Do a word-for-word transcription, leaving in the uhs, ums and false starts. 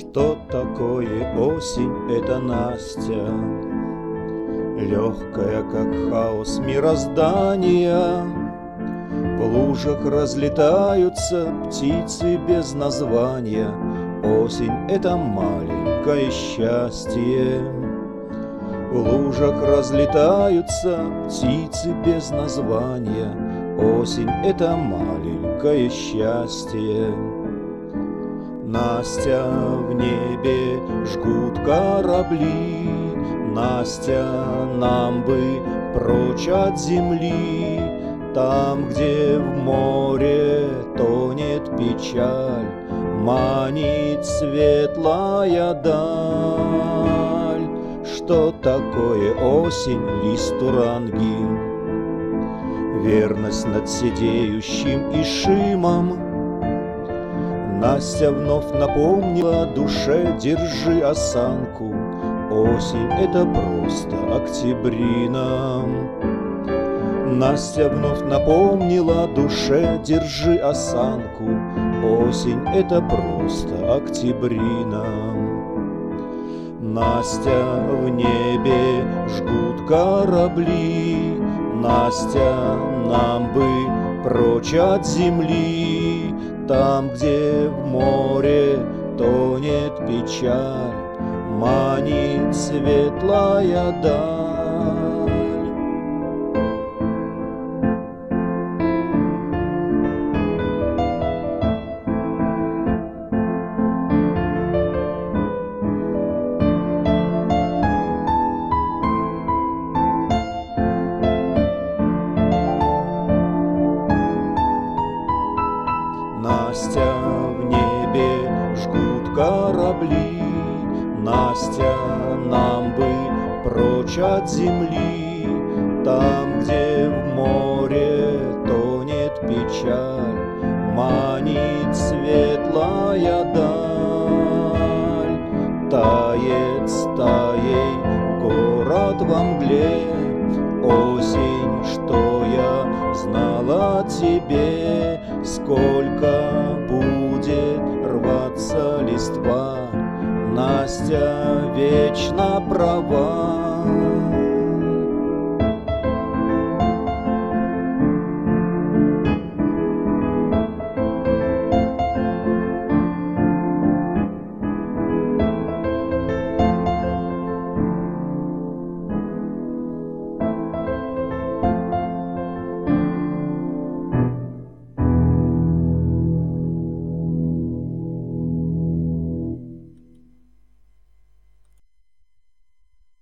Что такое осень? Это Настя, легкая, как хаос мироздания. В лужах разлетаются птицы без названия. Осень — это маленькое счастье. В лужах разлетаются птицы без названия. Осень — это маленькое счастье. Настя, в небе жгут корабли. Настя, нам бы прочь от земли. Там, где в море тонет печаль, манит светлая даль. Что такое осень? Лист туранги, верность над сидеющим ишимом. Настя вновь напомнила душе: держи осанку. Осень — это просто октябрина. Настя вновь напомнила душе: держи осанку. Осень — это просто октябрина. Настя, в небе жгут корабли. Настя, нам бы прочь от земли. Там, где в море тонет печаль, манит светлая даль. Настя, в небе жгут корабли. Настя, нам бы прочь от земли. Там, где в море тонет печаль, манит светлая даль. Тает стаей город во мгле. Осень, что я знала о тебе. Сколько будет рваться листва, Настя вечно права.